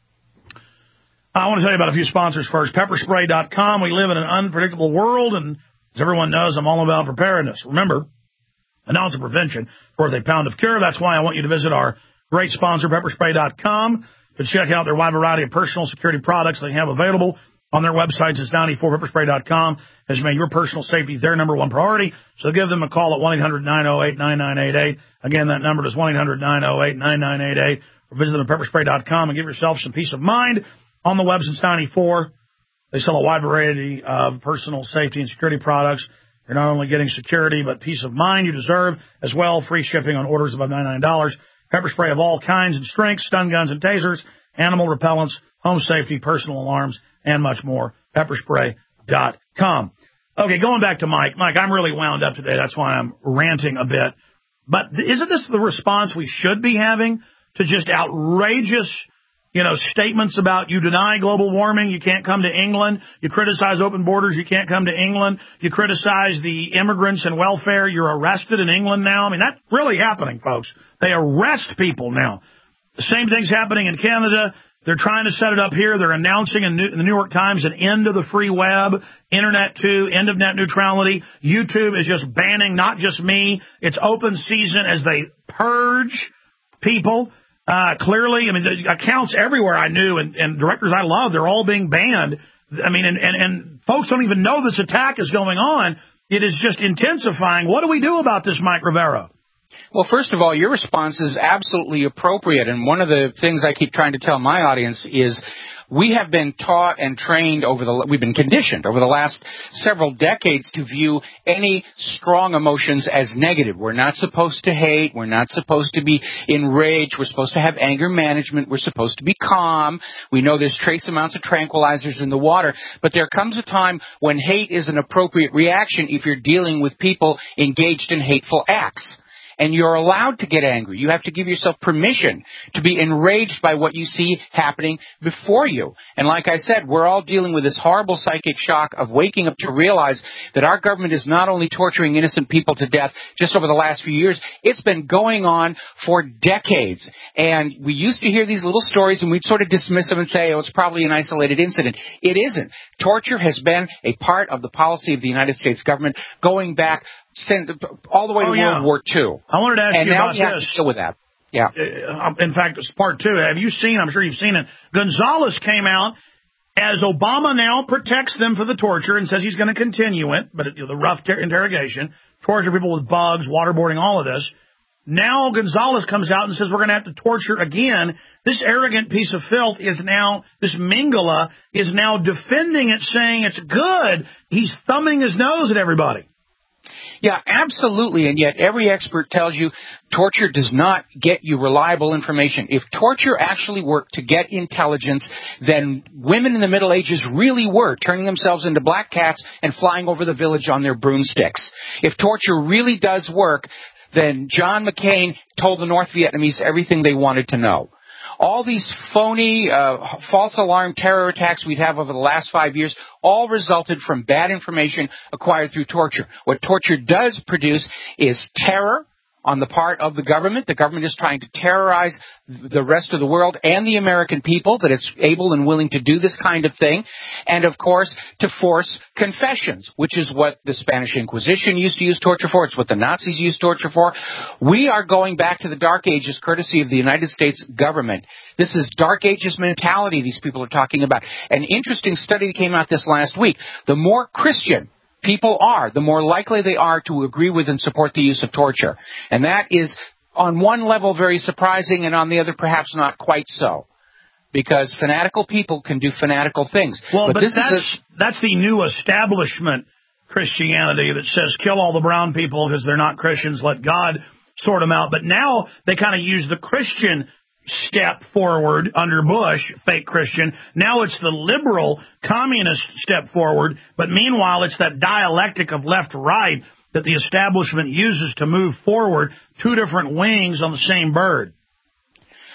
I want to tell you about a few sponsors first. Pepper Spray dot com. We live in an unpredictable world, and as everyone knows, I'm all about preparedness. Remember, an ounce of prevention worth a pound of cure. That's why I want you to visit our great sponsor, Pepper Spray dot com, to check out their wide variety of personal security products they have available on their website since ninety-four. Pepper Spray dot com has made your personal safety their number one priority. So give them a call at one eight hundred nine oh eight nine nine eight eight. Again, that number is one eight hundred nine oh eight nine nine eight eight. Or visit them at Pepper Spray dot com and give yourself some peace of mind. On the web since ninety-four, they sell a wide variety of personal safety and security products. You're not only getting security, but peace of mind you deserve as well. Free shipping on orders above ninety-nine dollars. Pepper spray of all kinds and strengths, stun guns and tasers, animal repellents, home safety, personal alarms, and much more. Pepper Spray dot com. Okay, going back to Mike. Mike, I'm really wound up today. That's why I'm ranting a bit. But isn't this the response we should be having to just outrageous, you know, statements about you deny global warming, you can't come to England. You criticize open borders, you can't come to England. You criticize the immigrants and welfare, you're arrested in England now. I mean, that's really happening, folks. They arrest people now. The same thing's happening in Canada. They're trying to set it up here. They're announcing in the New York Times an end to the free web, Internet too, end of net neutrality. YouTube is just banning not just me. It's open season as they purge people. Uh, clearly, I mean, the accounts everywhere I knew and, and directors I love, they're all being banned. I mean, and, and, and folks don't even know this attack is going on. It is just intensifying. What do we do about this, Mike Rivera? Well, first of all, your response is absolutely appropriate. And one of the things I keep trying to tell my audience is we have been taught and trained over the, we've been conditioned over the last several decades to view any strong emotions as negative. We're not supposed to hate. We're not supposed to be enraged. We're supposed to have anger management. We're supposed to be calm. We know there's trace amounts of tranquilizers in the water. But there comes a time when hate is an appropriate reaction if you're dealing with people engaged in hateful acts. And you're allowed to get angry. You have to give yourself permission to be enraged by what you see happening before you. And like I said, we're all dealing with this horrible psychic shock of waking up to realize that our government is not only torturing innocent people to death just over the last few years, it's been going on for decades. And we used to hear these little stories and we'd sort of dismiss them and say, oh, it's probably an isolated incident. It isn't. Torture has been a part of the policy of the United States government going back Send, all the way oh, to yeah. World War Two. I wanted to ask and you now about you this. have to deal with that. Yeah. Uh, in fact, it's part two. Have you seen, I'm sure you've seen it, Gonzalez came out as Obama now protects them for the torture and says he's going to continue it, but you know, the rough ter- interrogation, torture people with bugs, waterboarding, all of this. Now Gonzalez comes out and says we're going to have to torture again. This arrogant piece of filth is now, this Mingala is now defending it, saying it's good. He's thumbing his nose at everybody. Yeah, absolutely. And yet every expert tells you torture does not get you reliable information. If torture actually worked to get intelligence, then women in the Middle Ages really were turning themselves into black cats and flying over the village on their broomsticks. If torture really does work, then John McCain told the North Vietnamese everything they wanted to know. All these phony, uh, false alarm terror attacks we'd have over the last five years all resulted from bad information acquired through torture. What torture does produce is terror on the part of the government. The government is trying to terrorize the rest of the world and the American people, that it's able and willing to do this kind of thing. And, of course, to force confessions, which is what the Spanish Inquisition used to use torture for. It's what the Nazis used torture for. We are going back to the Dark Ages courtesy of the United States government. This is Dark Ages mentality these people are talking about. An interesting study came out this last week. The more Christian people are, the more likely they are to agree with and support the use of torture. And that is, on one level, very surprising, and on the other, perhaps not quite so. Because fanatical people can do fanatical things. Well, but, but this that's, is a, that's the new establishment Christianity that says kill all the brown people because they're not Christians, let God sort them out. But now they kind of use the Christian step forward under Bush, fake Christian. Now it's the liberal communist step forward, but meanwhile it's that dialectic of left-right that the establishment uses to move forward, two different wings on the same bird.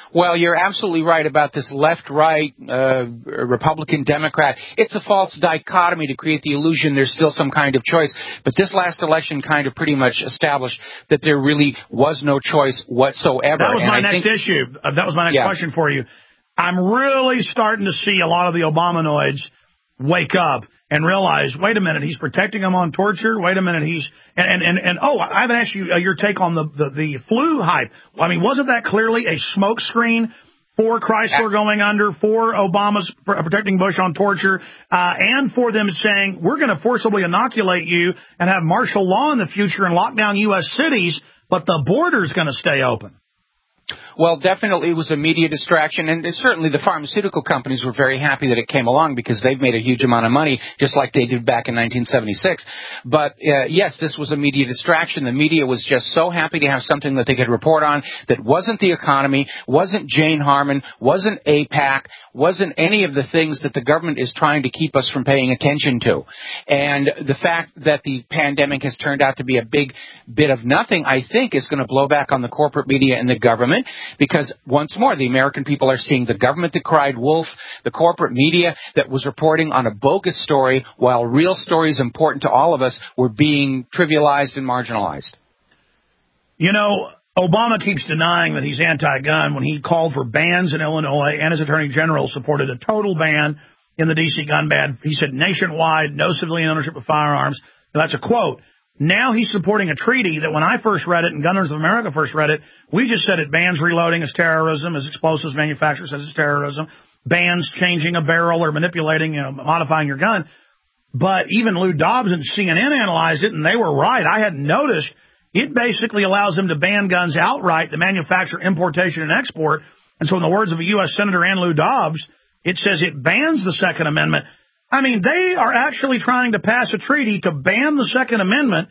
Well, you're absolutely right about this left-right, uh, Republican-Democrat. It's a false dichotomy to create the illusion there's still some kind of choice. But this last election kind of pretty much established that there really was no choice whatsoever. That was and my I next think, issue. Uh, that was my next yeah. question for you. I'm really starting to see a lot of the Obamanoids wake up and realize, wait a minute, he's protecting them on torture. Wait a minute, he's and and and, and oh, I haven't asked you uh, your take on the, the the flu hype. I mean, wasn't that clearly a smokescreen for Chrysler going under, for Obama's protecting Bush on torture, uh, and for them saying we're going to forcibly inoculate you and have martial law in the future and lock down U S cities, but the border's going to stay open? Well, definitely it was a media distraction, and certainly the pharmaceutical companies were very happy that it came along because they've made a huge amount of money, just like they did back in nineteen seventy-six. But, uh, yes, this was a media distraction. The media was just so happy to have something that they could report on that wasn't the economy, wasn't Jane Harman, wasn't AIPAC, wasn't any of the things that the government is trying to keep us from paying attention to. And the fact that the pandemic has turned out to be a big bit of nothing, I think, is going to blow back on the corporate media and the government. Because, once more, the American people are seeing the government that cried wolf, the corporate media that was reporting on a bogus story, while real stories important to all of us were being trivialized and marginalized. You know, Obama keeps denying that he's anti-gun when he called for bans in Illinois, and his attorney general supported a total ban in the D C gun ban. He said nationwide, no civilian ownership of firearms. Now, that's a quote. Now he's supporting a treaty that when I first read it and Gunners of America first read it, we just said it bans reloading as terrorism, as explosives manufacturer says it's terrorism, bans changing a barrel or manipulating, you know, modifying your gun. But even Lou Dobbs and C N N analyzed it, and they were right. I hadn't noticed. It basically allows them to ban guns outright, the manufacture, importation, and export. And so in the words of a U S Senator and Lou Dobbs, it says it bans the Second Amendment. I mean, they are actually trying to pass a treaty to ban the Second Amendment.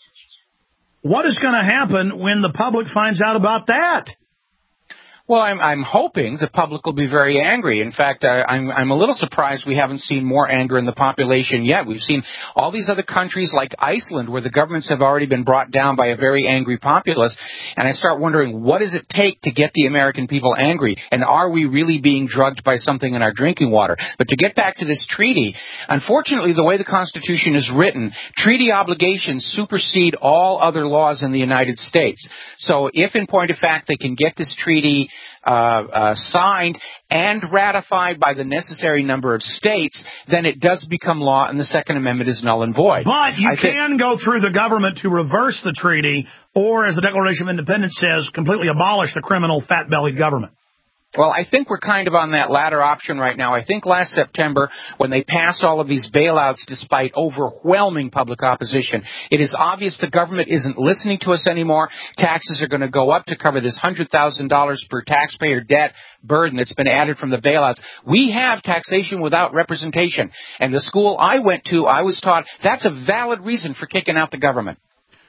What is going to happen when the public finds out about that? Well, I'm, I'm hoping the public will be very angry. In fact, I, I'm, I'm a little surprised we haven't seen more anger in the population yet. We've seen all these other countries like Iceland where the governments have already been brought down by a very angry populace. And I start wondering, what does it take to get the American people angry? And are we really being drugged by something in our drinking water? But to get back to this treaty, unfortunately, the way the Constitution is written, treaty obligations supersede all other laws in the United States. So if, in point of fact, they can get this treaty Uh, uh, signed and ratified by the necessary number of states, then it does become law and the Second Amendment is null and void. But you I can think, go through the government to reverse the treaty, or, as the Declaration of Independence says, completely abolish the criminal fat-bellied government. Well, I think we're kind of on that latter option right now. I think last September, when they passed all of these bailouts despite overwhelming public opposition, it is obvious the government isn't listening to us anymore. Taxes are going to go up to cover this one hundred thousand dollars per taxpayer debt burden that's been added from the bailouts. We have taxation without representation. And the school I went to, I was taught that's a valid reason for kicking out the government.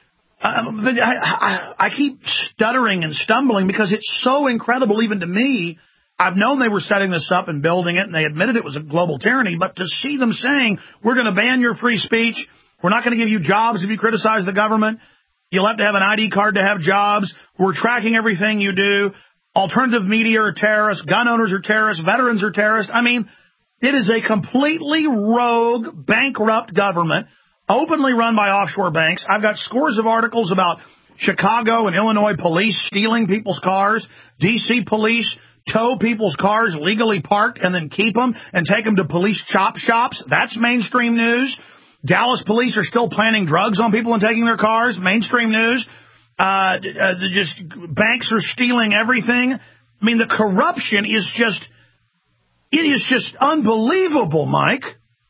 Um, but I, I, I keep stuttering and stumbling because it's so incredible even to me. I've known they were setting this up and building it, and they admitted it was a global tyranny, but to see them saying, we're going to ban your free speech, we're not going to give you jobs if you criticize the government, you'll have to have an I D card to have jobs, we're tracking everything you do, alternative media are terrorists, gun owners are terrorists, veterans are terrorists. I mean, it is a completely rogue, bankrupt government, openly run by offshore banks. I've got scores of articles about Chicago and Illinois police stealing people's cars, D C police tow people's cars legally parked and then keep them and take them to police chop shops. That's mainstream news. Dallas police are still planting drugs on people and taking their cars. Mainstream news. Uh, uh, just banks are stealing everything. I mean, the corruption is just, it is just unbelievable, Mike.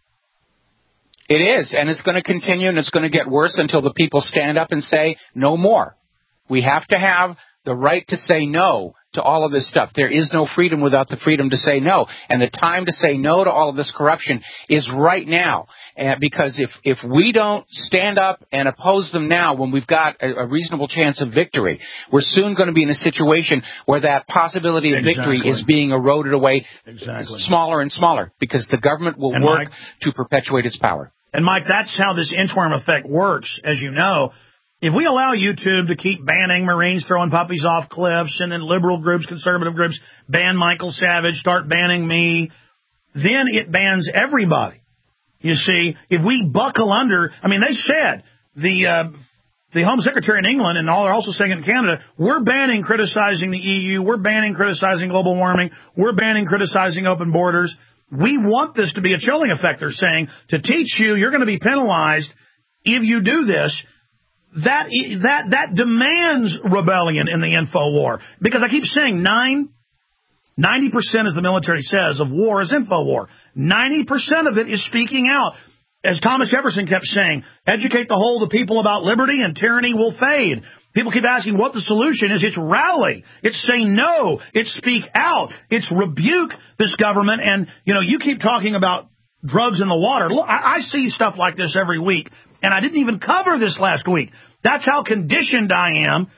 It is, and it's going to continue, and it's going to get worse until the people stand up and say, no more. We have to have the right to say no to all of this stuff. There is no freedom without the freedom to say no. And the time to say no to all of this corruption is right now. Uh, because if, if we don't stand up and oppose them now when we've got a, a reasonable chance of victory, we're soon going to be in a situation where that possibility of exactly. victory is being eroded away exactly. smaller and smaller because the government will and work Mike, to perpetuate its power. And, Mike, that's how this inchworm effect works, as you know. if we allow YouTube to keep banning Marines throwing puppies off cliffs, and then liberal groups, conservative groups ban Michael Savage, start banning me, then it bans everybody. You see, if we buckle under, I mean, they said, the uh, the Home Secretary in England, and all are also saying it in Canada, we're banning criticizing the E U, we're banning criticizing global warming, we're banning criticizing open borders. We want this to be a chilling effect, they're saying, to teach you you're going to be penalized if you do this. That that that demands rebellion in the info war. Because I keep saying nine, ninety percent, as the military says, of war is info war. ninety percent of it is speaking out. As Thomas Jefferson kept saying, educate the whole of the people about liberty and tyranny will fade. People keep asking what the solution is. It's rally. It's say no. It's speak out. It's rebuke this government. And, you know, you keep talking about drugs in the water. Look, I, I see stuff like this every week, and I didn't even cover this last week. That's how conditioned I am.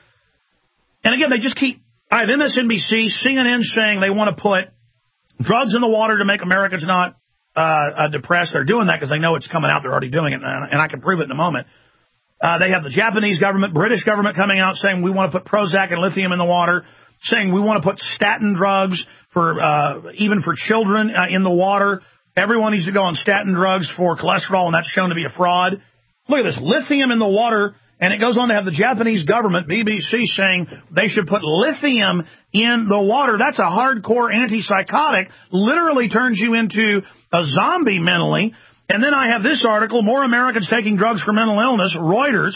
And again, they just keep, I have M S N B C, C N N saying they want to put drugs in the water to make Americans not uh, uh, depressed. They're doing that because they know it's coming out. They're already doing it, and, and I can prove it in a moment. Uh, they have the Japanese government, British government coming out saying we want to put Prozac and lithium in the water, saying we want to put statin drugs for uh, even for children uh, in the water. Everyone needs to go on statin drugs for cholesterol, and that's shown to be a fraud. Look at this, lithium in the water, and it goes on to have the Japanese government, B B C, saying they should put lithium in the water. That's a hardcore antipsychotic, literally turns you into a zombie mentally. And then I have this article, more Americans taking drugs for mental illness, Reuters,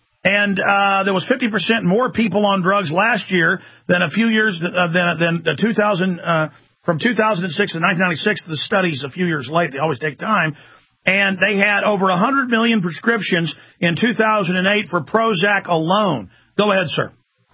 and uh, there was fifty percent more people on drugs last year than a few years, uh, than, than the two thousand, uh, from two thousand six to nineteen ninety-six, the study's a few years late, they always take time, and they had over one hundred million prescriptions in two thousand eight for Prozac alone. Go ahead, sir.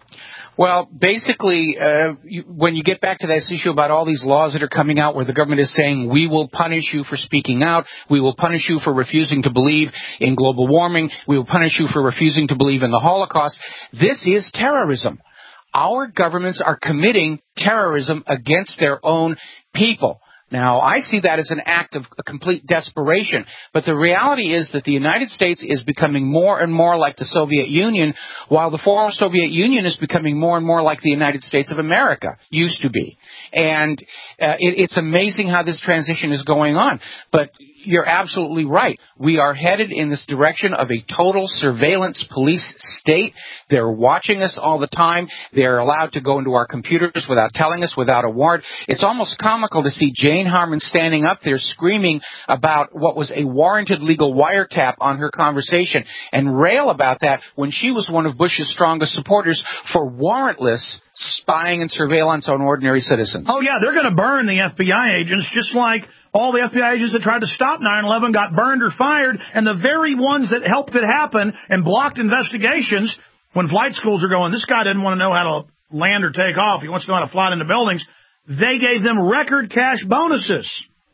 Well, basically, uh, you, when you get back to this issue about all these laws that are coming out where the government is saying we will punish you for speaking out, we will punish you for refusing to believe in global warming, we will punish you for refusing to believe in the Holocaust, this is terrorism. Our governments are committing terrorism against their own people. Now, I see that as an act of a complete desperation, but the reality is that the United States is becoming more and more like the Soviet Union, while the former Soviet Union is becoming more and more like the United States of America used to be. And uh, it, it's amazing how this transition is going on. But you're absolutely right. We are headed in this direction of a total surveillance police state. They're watching us all the time. They're allowed to go into our computers without telling us, without a warrant. It's almost comical to see Jane Harman standing up there screaming about what was a warranted legal wiretap on her conversation and rail about that when she was one of Bush's strongest supporters for warrantless spying and surveillance on ordinary citizens. Oh, yeah, they're going to burn the F B I agents just like all the F B I agents that tried to stop nine eleven got burned or fired, and the very ones that helped it happen and blocked investigations when flight schools are going, this guy didn't want to know how to land or take off, he wants to know how to fly into buildings, they gave them record cash bonuses.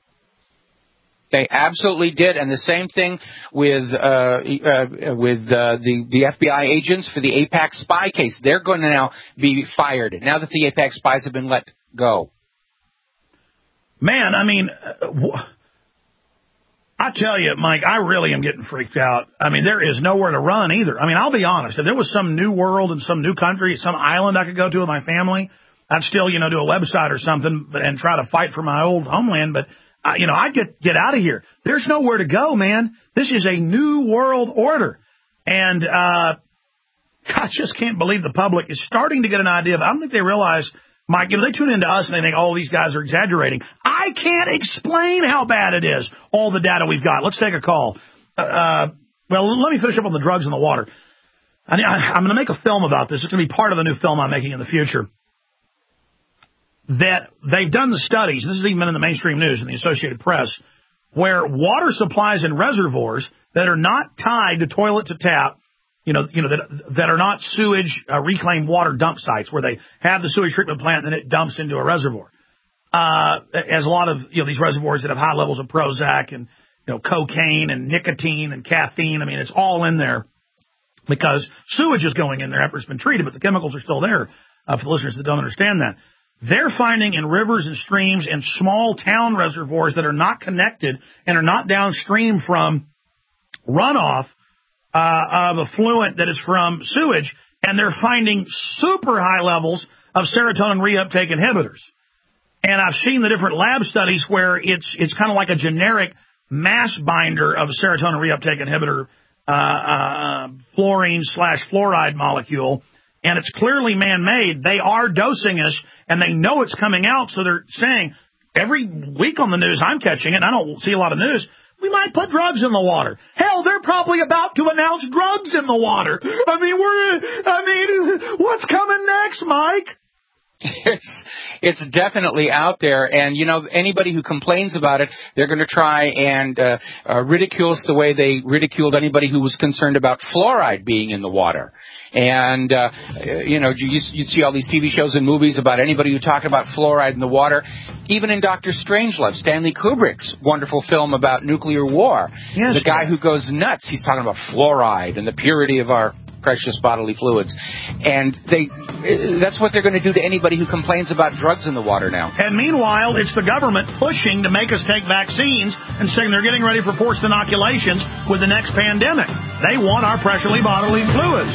They absolutely did, and the same thing with uh, uh, with uh, the the F B I agents for the AIPAC spy case. They're going to now be fired now that the AIPAC spies have been let go. Man, I mean, I tell you, Mike, I really am getting freaked out. I mean, there is nowhere to run either. I mean, I'll be honest. If there was some new world and some new country, some island I could go to with my family, I'd still, you know, do a website or something and try to fight for my old homeland. But, uh, you know, I'd get, get out of here. There's nowhere to go, man. This is a new world order. And uh, I just can't believe the public is starting to get an idea of it. I don't think they realize, Mike, you know, they tune into us and they think, oh, these guys are exaggerating. I can't explain how bad it is, all the data we've got. Let's take a call. Uh, well, let me finish up on the drugs in the water. I, I, I'm going to make a film about this. It's going to be part of the new film I'm making in the future. That they've done the studies, this has even been in the mainstream news and the Associated Press, where water supplies in reservoirs that are not tied to toilet to tap, you know, you know that that are not sewage uh, reclaimed water dump sites where they have the sewage treatment plant and then it dumps into a reservoir. Uh, as a lot of, you know, these reservoirs that have high levels of Prozac and, you know, cocaine and nicotine and caffeine. I mean, it's all in there because sewage is going in there after it's been treated, but the chemicals are still there, uh, for the listeners that don't understand that. They're finding in rivers and streams and small town reservoirs that are not connected and are not downstream from runoff uh, of effluent that is from sewage, and they're finding super high levels of serotonin reuptake inhibitors. And I've seen the different lab studies where it's it's kind of like a generic mass binder of a serotonin reuptake inhibitor, uh, uh, fluorine slash fluoride molecule, and it's clearly man-made. They are dosing us, and they know it's coming out, so they're saying every week on the news, I'm catching it, and I don't see a lot of news, we might put drugs in the water. Hell, they're probably about to announce drugs in the water. I mean, we're, I mean, what's coming next, Mike? It's it's definitely out there, and you know, anybody who complains about it, they're going to try and uh, uh, ridicule us the way they ridiculed anybody who was concerned about fluoride being in the water. And uh, you know, you you'd see all these T V shows and movies about anybody who talked about fluoride in the water. Even in Doctor Strangelove, Stanley Kubrick's wonderful film about nuclear war, yes, the guy who goes nuts, he's talking about fluoride and the purity of our precious bodily fluids. And they that's what they're going to do to anybody who complains about drugs in the water now. And meanwhile, it's the government pushing to make us take vaccines and saying they're getting ready for forced inoculations with the next pandemic. They want our precious bodily fluids.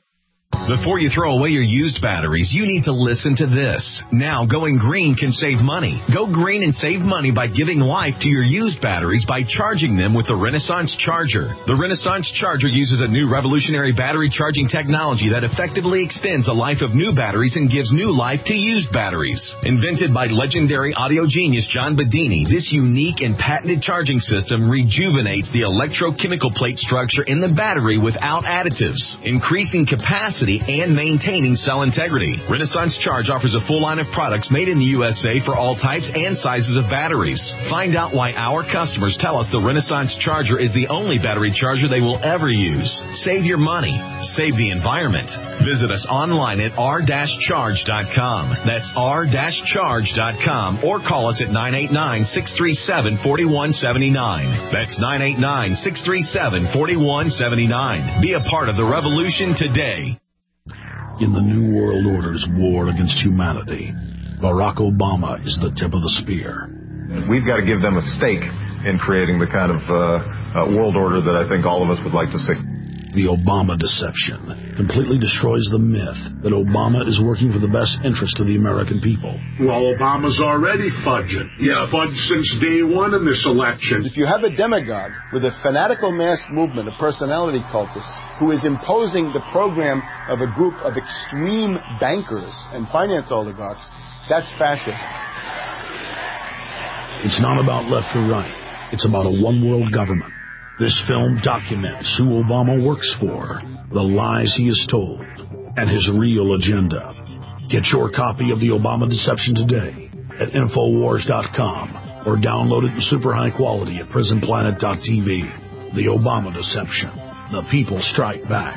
Before you throw away your used batteries, you need to listen to this. Now, going green can save money. Go green and save money by giving life to your used batteries by charging them with the Renaissance Charger. The Renaissance Charger uses a new revolutionary battery charging technology that effectively extends the life of new batteries and gives new life to used batteries. Invented by legendary audio genius John Bedini, this unique and patented charging system rejuvenates the electrochemical plate structure in the battery without additives, increasing capacity and maintaining cell integrity. Renaissance Charge offers a full line of products made in the U S A for all types and sizes of batteries. Find out why our customers tell us the Renaissance Charger is the only battery charger they will ever use. Save your money. Save the environment. Visit us online at r dash charge dot com. That's r dash charge dot com, or call us at nine eight nine, six three seven, four one seven nine. That's nine eight nine, six three seven, four one seven nine. Be a part of the revolution today. In the New World Order's war against humanity, Barack Obama is the tip of the spear. We've got to give them a stake in creating the kind of uh, uh, world order that I think all of us would like to see. The Obama deception completely destroys the myth that Obama is working for the best interest of the American people. Well, Obama's already fudging. He's yeah. fudged since day one in this election. If you have a demagogue with a fanatical mass movement of personality cultists who is imposing the program of a group of extreme bankers and finance oligarchs, that's fascism. It's not about left or right. It's about a one-world government. This film documents who Obama works for, the lies he has told, and his real agenda. Get your copy of The Obama Deception today at Infowars dot com or download it in super high quality at Prison Planet dot t v. The Obama Deception. The people strike back.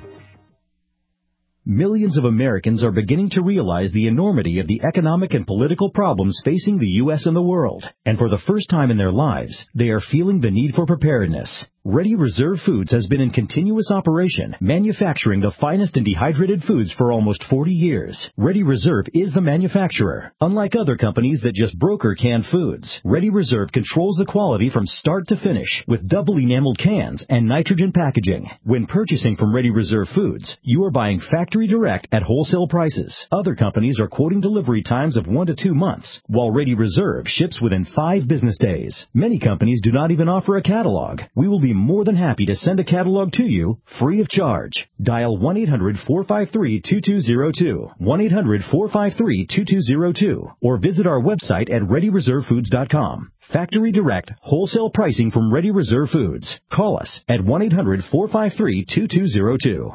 Millions of Americans are beginning to realize the enormity of the economic and political problems facing the U S and the world. And for the first time in their lives, they are feeling the need for preparedness. Ready Reserve Foods has been in continuous operation, manufacturing the finest and dehydrated foods for almost forty years. Ready Reserve is the manufacturer. Unlike other companies that just broker canned foods, Ready Reserve controls the quality from start to finish with double enameled cans and nitrogen packaging. When purchasing from Ready Reserve Foods, you are buying factory direct at wholesale prices. Other companies are quoting delivery times of one to two months, while Ready Reserve ships within five business days. Many companies do not even offer a catalog. We will be more than happy to send a catalog to you free of charge. Dial one eight hundred, four five three, two two zero two, one eight hundred, four five three, two two zero two, or visit our website at ready reserve foods dot com. Factory direct, wholesale pricing from Ready Reserve Foods. Call us at one eight hundred, four five three, two two zero two.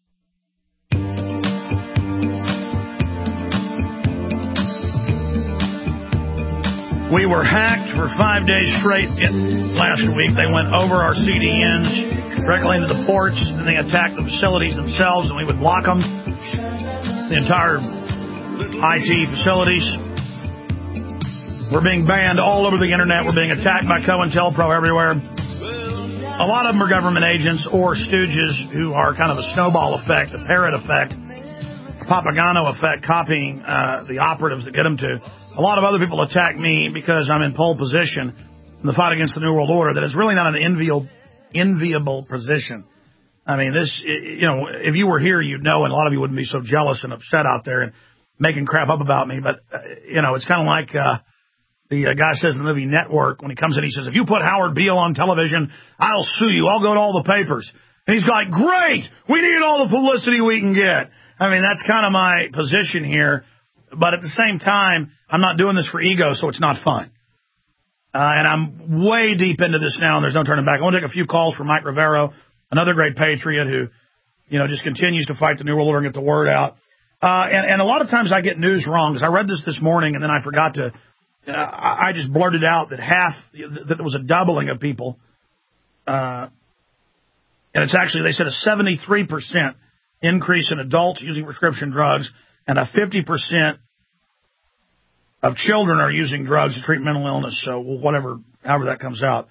We were hacked for five days straight last week. They went over our C D Ns, directly into the ports, and they attacked the facilities themselves, and we would block them. The entire I T facilities. We're being banned all over the internet. We're being attacked by COINTELPRO everywhere. A lot of them are government agents or stooges who are kind of a snowball effect, a parrot effect, a Papagano effect, copying uh, the operatives that get them to. A lot of other people attack me because I'm in pole position in the fight against the New World Order. That is really not an enviable, enviable position. I mean, this, you know, if you were here, you'd know, and a lot of you wouldn't be so jealous and upset out there and making crap up about me. But, uh, you know, it's kind of like uh, the uh, guy says in the movie Network when he comes in, he says, if you put Howard Beale on television, I'll sue you. I'll go to all the papers. And he's like, great. We need all the publicity we can get. I mean, that's kind of my position here. But at the same time, I'm not doing this for ego, so it's not fun. Uh, and I'm way deep into this now, and there's no turning back. I want to take a few calls from Mike Rivero, another great patriot who, you know, just continues to fight the New World Order and get the word out. Uh, and, and a lot of times I get news wrong, because I read this this morning, and then I forgot to, uh, I, I just blurted out that half, that there was a doubling of people. Uh, and it's actually, they said a seventy-three percent increase in adults using prescription drugs, and a fifty percent of children are using drugs to treat mental illness. So whatever, however that comes out.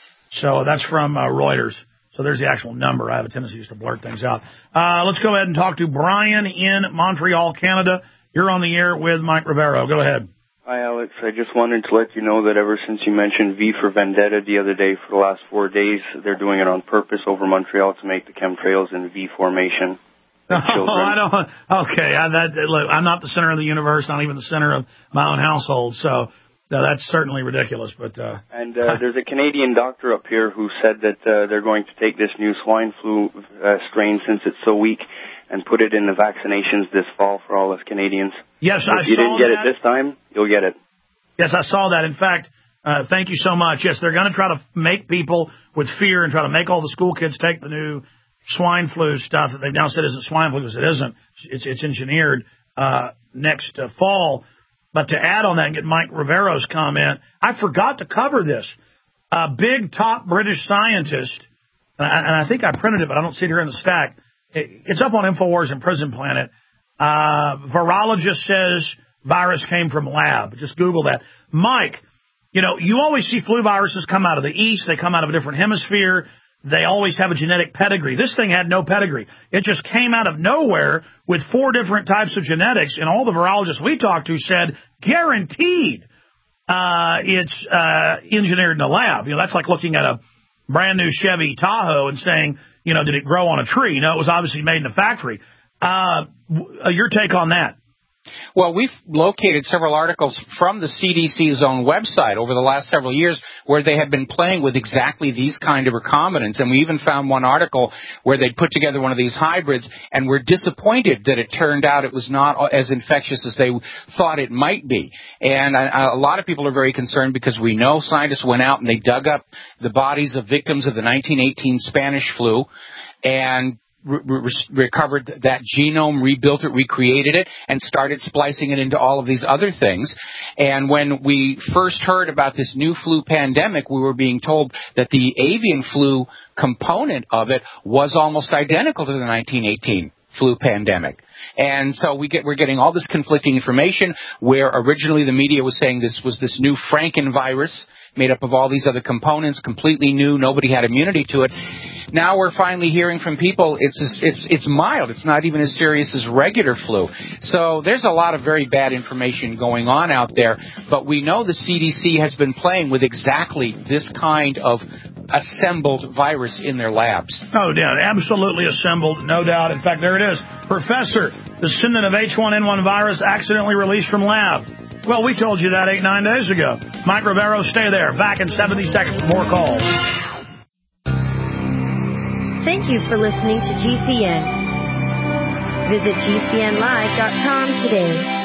So that's from uh, Reuters. So there's the actual number. I have a tendency just to blurt things out. Uh, let's go ahead and talk to Brian in Montreal, Canada. You're on the air with Mike Rivero. Go ahead. Hi, Alex. I just wanted to let you know that ever since you mentioned V for Vendetta the other day, for the last four days, they're doing it on purpose over Montreal to make the chemtrails in V formation. Oh, I don't. Okay, I, that, look, I'm not the center of the universe, not even the center of my own household. So no, that's certainly ridiculous. But uh, and uh, there's a Canadian doctor up here who said that uh, they're going to take this new swine flu uh, strain, since it's so weak, and put it in the vaccinations this fall for all us Canadians. Yes, so I if you saw didn't get that. it this time, you'll get it. Yes, I saw that. In fact, uh, thank you so much. Yes, they're going to try to make people with fear and try to make all the school kids take the new swine flu stuff that they've now said isn't swine flu, because it isn't. It's, it's engineered uh, next uh, fall. But to add on that and get Mike Rivero's comment, I forgot to cover this. A big top British scientist, and I, and I think I printed it, but I don't see it here in the stack. It, it's up on InfoWars and Prison Planet. Uh, virologist says virus came from lab. Just Google that. Mike, you know, you always see flu viruses come out of the east. They come out of a different hemisphere. They always have a genetic pedigree. This thing had no pedigree. It just came out of nowhere with four different types of genetics, and all the virologists we talked to said, guaranteed, uh, it's uh, engineered in a lab. You know, that's like looking at a brand new Chevy Tahoe and saying, you know, did it grow on a tree? No, it was obviously made in a factory. Uh, your take on that? Well, we've located several articles from the C D C's own website over the last several years where they have been playing with exactly these kind of recombinants. And we even found one article where they put together one of these hybrids and were disappointed that it turned out it was not as infectious as they thought it might be. And a, a lot of people are very concerned because we know scientists went out and they dug up the bodies of victims of the nineteen eighteen Spanish flu and Re- re- recovered that genome, rebuilt it, recreated it, and started splicing it into all of these other things. And when we first heard about this new flu pandemic, we were being told that the avian flu component of it was almost identical to the nineteen eighteen flu pandemic. And so we get, we're getting all this conflicting information where originally the media was saying this was this new Frankenvirus made up of all these other components, completely new, nobody had immunity to it. Now we're finally hearing from people it's it's it's mild. It's not even as serious as regular flu. So there's a lot of very bad information going on out there. But we know the C D C has been playing with exactly this kind of assembled virus in their labs. No doubt. Absolutely assembled. No doubt. In fact, there it is. Professor, descendant of H one N one virus accidentally released from lab. Well, we told you that eight, nine days ago. Mike Rivero, stay there. Back in seventy seconds with more calls. Thank you for listening to G C N. Visit G C N live dot com today.